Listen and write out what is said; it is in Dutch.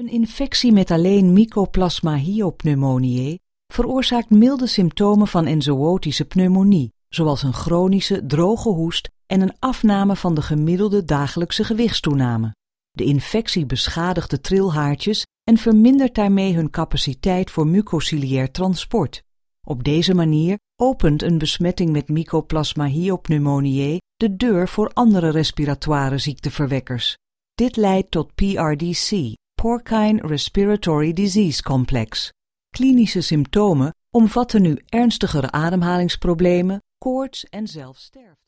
Een infectie met alleen Mycoplasma hyopneumoniae veroorzaakt milde symptomen van enzootische pneumonie, zoals een chronische droge hoest en een afname van de gemiddelde dagelijkse gewichtstoename. De infectie beschadigt de trilhaartjes en vermindert daarmee hun capaciteit voor mucociliair transport. Op deze manier opent een besmetting met Mycoplasma hyopneumoniae de deur voor andere respiratoire ziekteverwekkers. Dit leidt tot PRDC, Porcine Respiratory Disease Complex. Klinische symptomen omvatten nu ernstigere ademhalingsproblemen, koorts en zelfs sterfte.